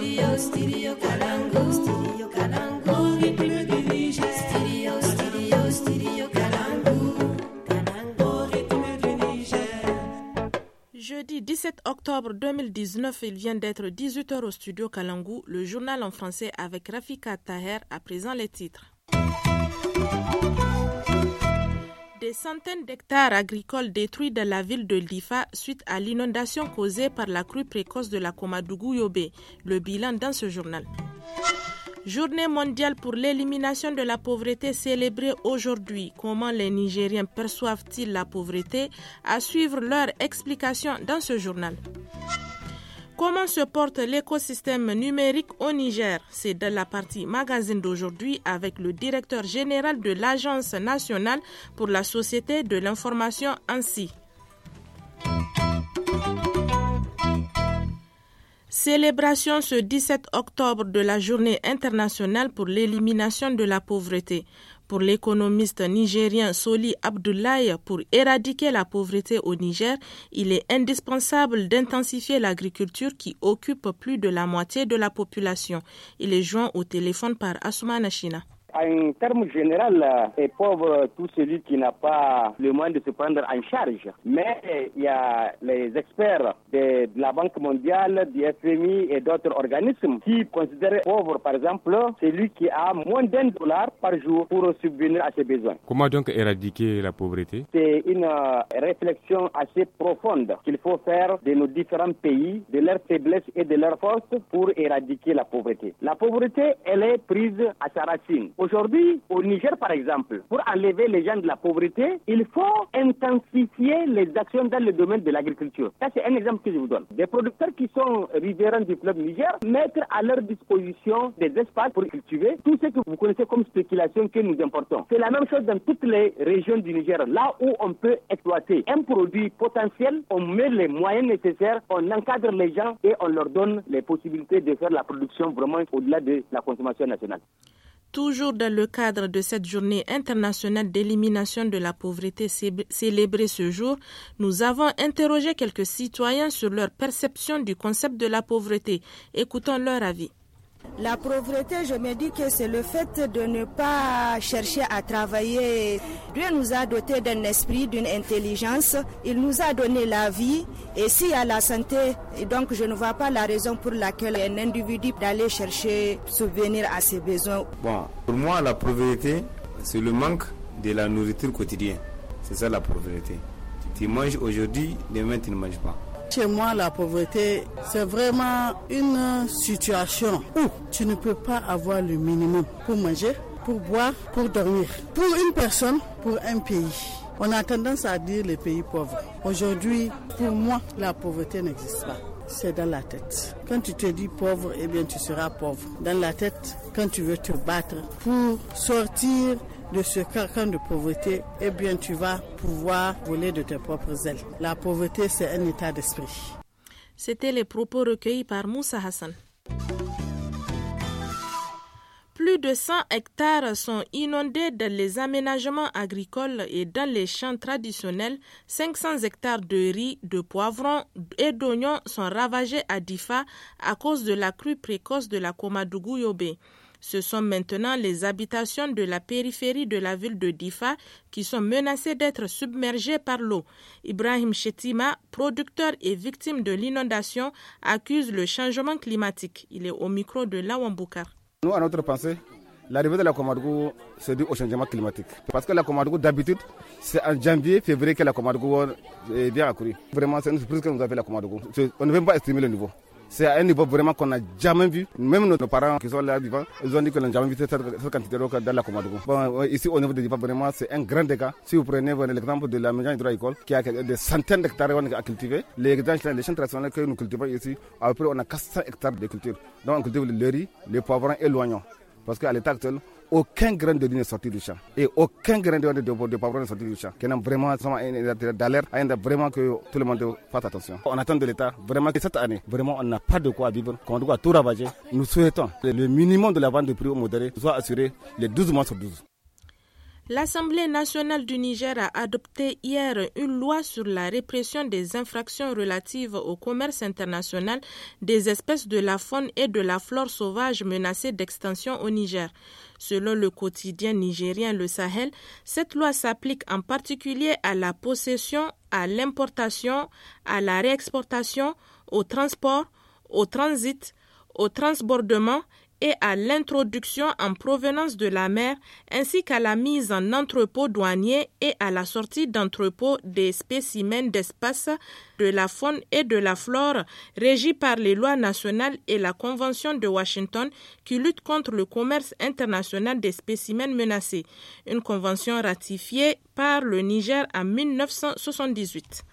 Jeudi 17 octobre 2019, il vient d'être 18h au studio Kalangu, le journal en français avec Rafika Taher, à présent les titres. Des centaines d'hectares agricoles détruits dans la ville de Difa suite à l'inondation causée par la crue précoce de la Komadougou-Yobe. Le bilan dans ce journal. Journée mondiale pour l'élimination de la pauvreté célébrée aujourd'hui. Comment les Nigériens perçoivent-ils la pauvreté? À suivre leur explication dans ce journal. Comment se porte l'écosystème numérique au Niger? C'est dans la partie magazine d'aujourd'hui avec le directeur général de l'Agence nationale pour la société de l'information ANSI. Célébration ce 17 octobre de la Journée internationale pour l'élimination de la pauvreté. Pour l'économiste nigérien Soli Abdoulaye, pour éradiquer la pauvreté au Niger, il est indispensable d'intensifier l'agriculture qui occupe plus de la moitié de la population. Il est joint au téléphone par Assoumana China. En termes général, est pauvre tout celui qui n'a pas le moyen de se prendre en charge. Mais il y a les experts de la Banque mondiale, du FMI et d'autres organismes qui considèrent pauvre, par exemple, celui qui a moins d'$1 par jour pour subvenir à ses besoins. Comment donc éradiquer la pauvreté? C'est une réflexion assez profonde qu'il faut faire de nos différents pays, de leurs faiblesses et de leurs forces pour éradiquer la pauvreté. La pauvreté, elle est prise à sa racine. Aujourd'hui, au Niger, par exemple, pour enlever les gens de la pauvreté, il faut intensifier les actions dans le domaine de l'agriculture. Ça, c'est un exemple que je vous donne. Des producteurs qui sont riverains du fleuve Niger, mettre à leur disposition des espaces pour cultiver tout ce que vous connaissez comme spéculation que nous importons. C'est la même chose dans toutes les régions du Niger. Là où on peut exploiter un produit potentiel, on met les moyens nécessaires, on encadre les gens et on leur donne les possibilités de faire la production vraiment au-delà de la consommation nationale. Toujours dans le cadre de cette journée internationale d'élimination de la pauvreté célébrée ce jour, nous avons interrogé quelques citoyens sur leur perception du concept de la pauvreté. Écoutons leur avis. La pauvreté, je me dis que c'est le fait de ne pas chercher à travailler. Dieu nous a dotés d'un esprit, d'une intelligence. Il nous a donné la vie. Et s'il y a la santé, donc je ne vois pas la raison pour laquelle un individu d'aller chercher, subvenir à ses besoins. Bon, pour moi, la pauvreté, c'est le manque de la nourriture quotidienne. C'est ça la pauvreté. Tu manges aujourd'hui, demain tu ne manges pas. Chez moi, la pauvreté, c'est vraiment une situation où tu ne peux pas avoir le minimum pour manger, pour boire, pour dormir. Pour une personne, pour un pays. On a tendance à dire les pays pauvres. Aujourd'hui, pour moi, la pauvreté n'existe pas. C'est dans la tête. Quand tu te dis pauvre, eh bien tu seras pauvre. Dans la tête, quand tu veux te battre pour sortir de ce carcan de pauvreté, eh bien tu vas pouvoir voler de tes propres ailes. La pauvreté, c'est un état d'esprit. C'était les propos recueillis par Moussa Hassan. Plus de 100 hectares sont inondés dans les aménagements agricoles et dans les champs traditionnels. 500 hectares de riz, de poivrons et d'oignons sont ravagés à Difa à cause de la crue précoce de la Komadougou-Yobe. Ce sont maintenant les habitations de la périphérie de la ville de Difa qui sont menacées d'être submergées par l'eau. Ibrahim Chetima, producteur et victime de l'inondation, accuse le changement climatique. Il est au micro de Lawan Boukar. Nous, à notre pensée, l'arrivée de la Komadougou se due au changement climatique. Parce que la Komadougou, d'habitude, c'est en janvier, février que la Komadougou vient à courir. Vraiment, c'est une surprise que nous avons fait la Komadougou. On ne veut pas estimer le niveau. C'est à un niveau vraiment qu'on n'a jamais vu. Même nos parents qui sont là vivants, ils ont dit qu'ils n'ont jamais vu cette quantité d'eau dans la Komadougou. Bon, ici, au niveau de Difa, vraiment, c'est un grand dégât. Si vous prenez l'exemple de la maison hydro-école, qui a des centaines d'hectares à cultiver, les champs traditionnels que nous cultivons ici, après, on a 400 hectares de culture. Donc, on cultive le riz, les poivrons et l'oignon. Parce qu'à l'état actuel, aucun grain de riz n'est sorti du champ. Et aucun grain de poivron n'est sorti du champ. Qui est vraiment d'alerte, vraiment que tout le monde fasse attention. On attend de l'État vraiment que cette année, vraiment on n'a pas de quoi vivre. Qu'on doit tout ravager. Nous souhaitons que le minimum de la vente de prix modéré soit assuré les 12 mois sur 12. L'Assemblée nationale du Niger a adopté hier une loi sur la répression des infractions relatives au commerce international des espèces de la faune et de la flore sauvage menacées d'extinction au Niger. Selon le quotidien nigérien Le Sahel, cette loi s'applique en particulier à la possession, à l'importation, à la réexportation, au transport, au transit, au transbordement et à l'introduction en provenance de la mer, ainsi qu'à la mise en entrepôt douanier et à la sortie d'entrepôt des spécimens d'espèces de la faune et de la flore régis par les lois nationales et la Convention de Washington qui lutte contre le commerce international des spécimens menacés, une convention ratifiée par le Niger en 1978.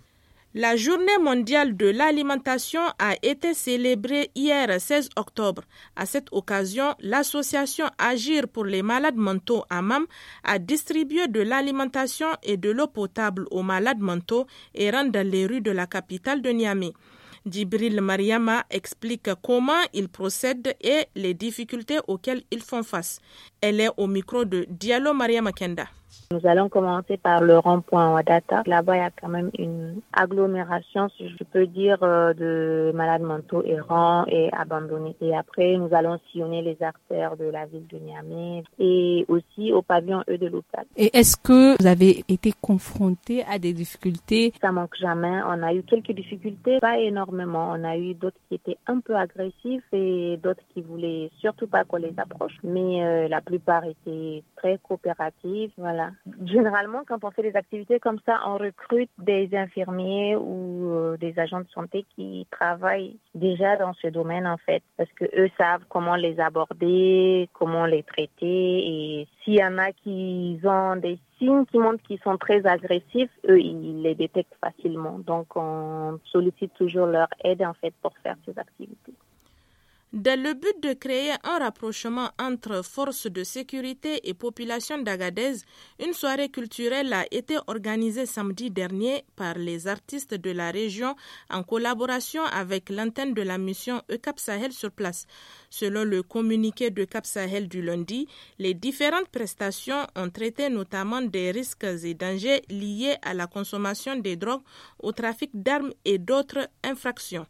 La Journée mondiale de l'alimentation a été célébrée hier 16 octobre. À cette occasion, l'association Agir pour les malades mentaux AMAM a distribué de l'alimentation et de l'eau potable aux malades mentaux errant dans les rues de la capitale de Niamey. Djibril Mariama explique comment ils procèdent et les difficultés auxquelles ils font face. Elle est au micro de Diallo Mariama Kenda. Nous allons commencer par le rond-point Wadata. Là-bas, il y a quand même une agglomération, si je peux dire, de malades mentaux errants et abandonnés. Et après, nous allons sillonner les artères de la ville de Niamey et aussi au pavillon E de l'hôpital. Et est-ce que vous avez été confronté à des difficultés? Ça manque jamais. On a eu quelques difficultés, pas énormément. On a eu d'autres qui étaient un peu agressifs et d'autres qui voulaient surtout pas qu'on les approche. Mais la plupart étaient très coopératifs. Voilà. Généralement, quand on fait des activités comme ça, on recrute des infirmiers ou des agents de santé qui travaillent déjà dans ce domaine, en fait, parce que eux savent comment les aborder, comment les traiter, et s'il y en a qui ont des signes qui montrent qu'ils sont très agressifs, eux, ils les détectent facilement. Donc, on sollicite toujours leur aide, en fait, pour faire ces activités. Dans le but de créer un rapprochement entre forces de sécurité et population d'Agadez, une soirée culturelle a été organisée samedi dernier par les artistes de la région en collaboration avec l'antenne de la mission ECAP Sahel sur place. Selon le communiqué de Cap Sahel du lundi, les différentes prestations ont traité notamment des risques et dangers liés à la consommation des drogues, au trafic d'armes et d'autres infractions.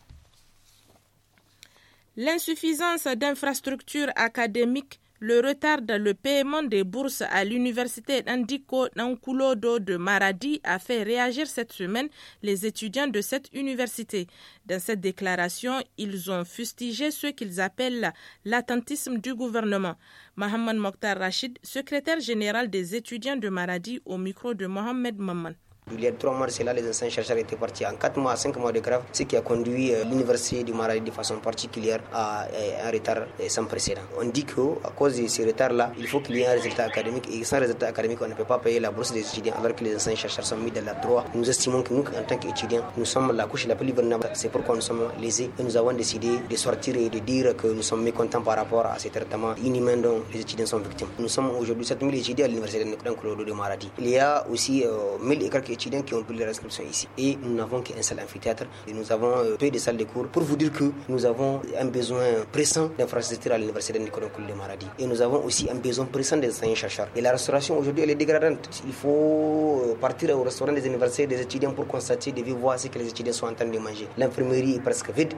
L'insuffisance d'infrastructures académiques, le retard dans le paiement des bourses à l'université Ndiko Nankulodo de Maradi a fait réagir cette semaine les étudiants de cette université. Dans cette déclaration, ils ont fustigé ce qu'ils appellent l'attentisme du gouvernement. Mohamed Mokhtar Rachid, secrétaire général des étudiants de Maradi, au micro de Mohamed Maman. Il y a 3 mois, c'est là les anciens chercheurs étaient partis en 4 mois, 5 mois de grève, ce qui a conduit l'université du Maradi de façon particulière à un retard sans précédent. On dit qu'à cause de ce retard-là, il faut qu'il y ait un résultat académique, et sans résultat académique, on ne peut pas payer la bourse des étudiants alors que les anciens chercheurs sont mis dans leur droit. Nous estimons que nous, en tant qu'étudiants, nous sommes la couche la plus vulnérable. C'est pourquoi nous sommes lésés et nous avons décidé de sortir et de dire que nous sommes mécontents par rapport à ce traitement inhumain dont les étudiants sont victimes. Nous sommes aujourd'hui 7000 étudiants à l'université de Maradi. Il y a aussi 1000 et quelques étudiants qui ont pris leur inscription ici. Et nous n'avons qu'un seul amphithéâtre et nous avons peu de salles de cours. Pour vous dire que nous avons un besoin pressant d'infrastructures à l'université de Maradi. Et nous avons aussi un besoin pressant des enseignants-chercheurs. Et la restauration aujourd'hui, elle est dégradante. Il faut partir au restaurant des universités des étudiants pour constater, de voir ce que les étudiants sont en train de manger. L'infirmerie est presque vide.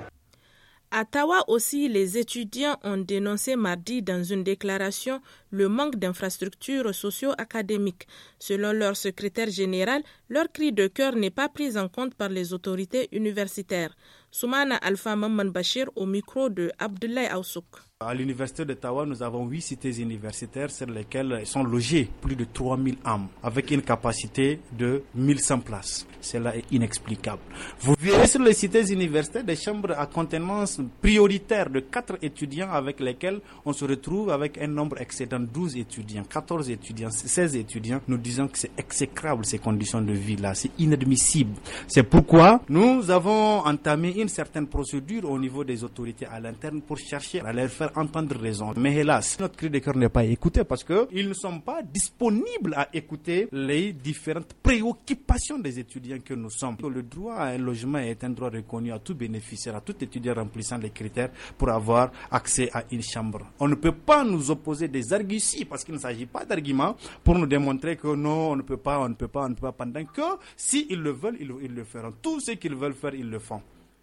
À Tawa aussi, les étudiants ont dénoncé mardi dans une déclaration le manque d'infrastructures socio-académiques. Selon leur secrétaire général, leur cri de cœur n'est pas pris en compte par les autorités universitaires. Soumana Alpha Mamman Bachir au micro de Abdoulaye Aoussouk. À l'université d'Ottawa, nous avons 8 cités universitaires sur lesquelles sont logées plus de 3000 âmes, avec une capacité de 1100 places. Cela est inexplicable. Vous verrez sur les cités universitaires des chambres à contenance prioritaire de 4 étudiants avec lesquels on se retrouve avec un nombre excédant 12 étudiants, 14 étudiants, 16 étudiants. Nous disons que c'est exécrable ces conditions de vie-là, c'est inadmissible. C'est pourquoi nous avons entamé une certaine procédure au niveau des autorités à l'interne pour chercher à leur faire entendre raison. Mais hélas, notre cri de cœur n'est pas écouté parce qu'ils ne sont pas disponibles à écouter les différentes préoccupations des étudiants que nous sommes. Le droit à un logement est un droit reconnu à tout bénéficiaire, à tout étudiant remplissant les critères pour avoir accès à une chambre. On ne peut pas nous opposer des arguties parce qu'il ne s'agit pas d'arguments pour nous démontrer que non, on ne peut pas, pendant que s'ils le veulent, ils le feront. Tout ce qu'ils veulent faire, ils le font.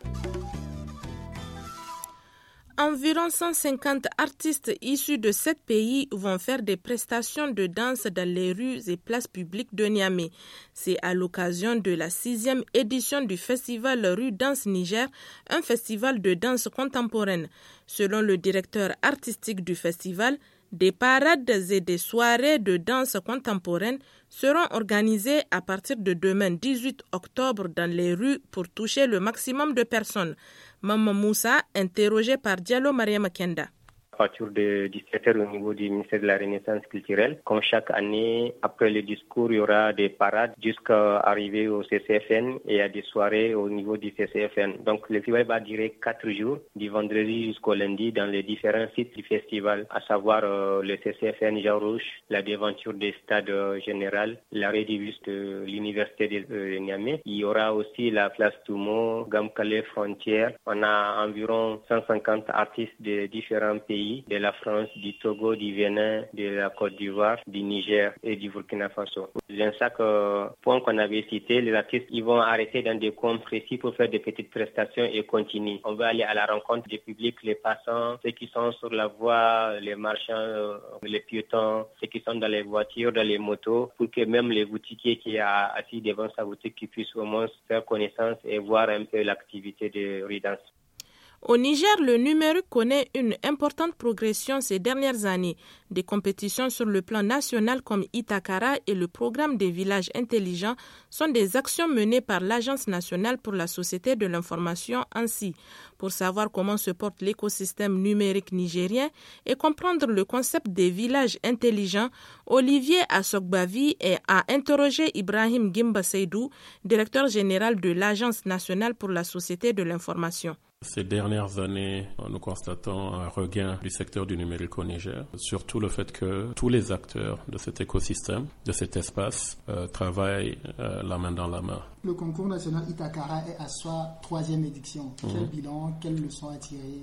Environ 150 artistes issus de 7 pays vont faire des prestations de danse dans les rues et places publiques de Niamey. C'est à l'occasion de la 6e édition du festival Rue Danse Niger, un festival de danse contemporaine. Selon le directeur artistique du festival, des parades et des soirées de danse contemporaine seront organisées à partir de demain 18 octobre dans les rues pour toucher le maximum de personnes. Maman Moussa, interrogé par Diallo Mariam Kenda. À partir de 17h au niveau du ministère de la Renaissance culturelle. Comme chaque année, après le discours, il y aura des parades jusqu'à arriver au CCFN et il y a des soirées au niveau du CCFN. Donc le festival va durer 4 jours, du vendredi jusqu'au lundi, dans les différents sites du festival, à savoir le CCFN Jean Rouge, la déventure des stades général, l'arrêt du bus de l'université de Niamey. Il y aura aussi la place Toumo, Gamkale Frontière. On a environ 150 artistes de différents pays, de la France, du Togo, du Bénin, de la Côte d'Ivoire, du Niger et du Burkina Faso. Dans chaque point qu'on avait cité, les artistes ils vont arrêter dans des coins précis pour faire des petites prestations et continuer. On va aller à la rencontre des publics, les passants, ceux qui sont sur la voie, les marchands, les piétons, ceux qui sont dans les voitures, dans les motos, pour que même les boutiquiers qui sont assis devant sa boutique qui puissent au moins faire connaissance et voir un peu l'activité de Rue Danse. Au Niger, le numérique connaît une importante progression ces dernières années. Des compétitions sur le plan national comme Itakara et le programme des villages intelligents sont des actions menées par l'Agence nationale pour la société de l'information ANSI. Pour savoir comment se porte l'écosystème numérique nigérien et comprendre le concept des villages intelligents, Olivier Assogbavi a interrogé Ibrahim Gimba Seydou, directeur général de l'Agence nationale pour la société de l'information. Ces dernières années, nous constatons un regain du secteur du numérique au Niger, surtout le fait que tous les acteurs de cet écosystème, de cet espace, travaillent la main dans la main. Le concours national Itakara est à sa 3e édition. Quel bilan, quelles leçons à tirer?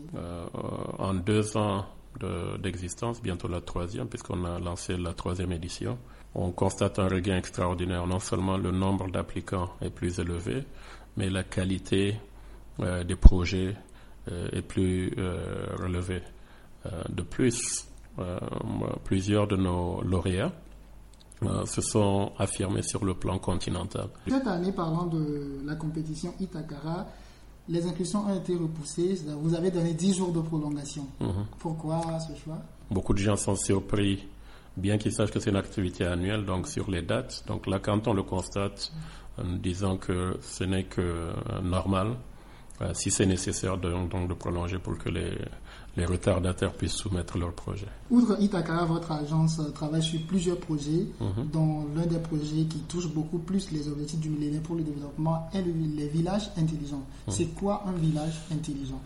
En 2 ans d'existence, bientôt la 3e, puisqu'on a lancé la 3e édition, on constate un regain extraordinaire. Non seulement le nombre d'applicants est plus élevé, mais la qualité des projets est plus relevée. De plus, plusieurs de nos lauréats se sont affirmés sur le plan continental. Cette année, parlant de la compétition Itakara, les inscriptions ont été repoussées. Vous avez donné 10 jours de prolongation. Pourquoi ce choix? Beaucoup de gens sont surpris, bien qu'ils sachent que c'est une activité annuelle, donc sur les dates. Donc là, quand on le constate, en disant que ce n'est que normal, si c'est nécessaire donc de prolonger pour que les retardataires puissent soumettre leurs projets. Outre Itakara, votre agence travaille sur plusieurs projets, dont l'un des projets qui touche beaucoup plus les objectifs du millénaire pour le développement est les villages intelligents. C'est quoi un village intelligent?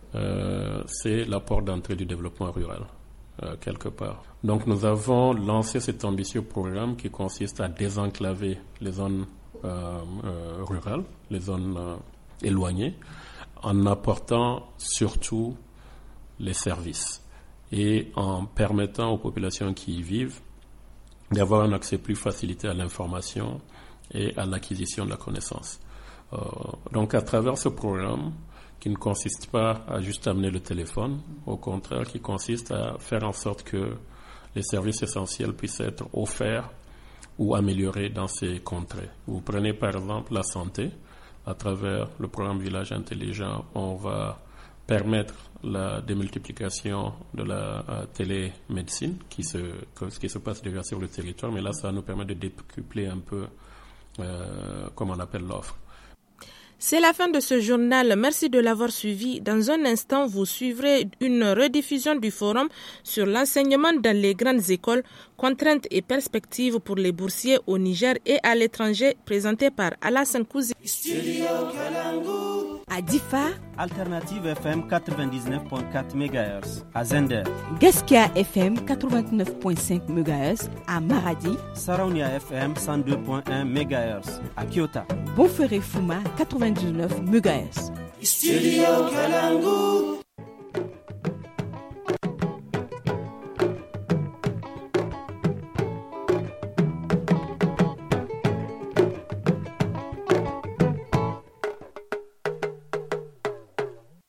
C'est la porte d'entrée du développement rural, quelque part. Donc nous avons lancé cet ambitieux programme qui consiste à désenclaver les zones rurales, les zones éloignées, en apportant surtout les services et en permettant aux populations qui y vivent d'avoir un accès plus facilité à l'information et à l'acquisition de la connaissance. Donc à travers ce programme, qui ne consiste pas à juste amener le téléphone, au contraire, qui consiste à faire en sorte que les services essentiels puissent être offerts ou améliorés dans ces contrées. Vous prenez par exemple la santé. À travers le programme Village Intelligent, on va permettre la démultiplication de la télémédecine qui se passe déjà sur le territoire, mais là, ça nous permet de décupler un peu, comme on appelle, l'offre. C'est la fin de ce journal. Merci de l'avoir suivi. Dans un instant, vous suivrez une rediffusion du forum sur l'enseignement dans les grandes écoles, contraintes et perspectives pour les boursiers au Niger et à l'étranger, présenté par Alassane Kouzi. À Difa, Alternative FM 99.4 MHz. À Zender, Gaskia FM 89.5 MHz. À Maradi, Saraunia FM 102.1 MHz. À Kyoto, Bonferré Fuma 99 MHz. Studio Kalangu.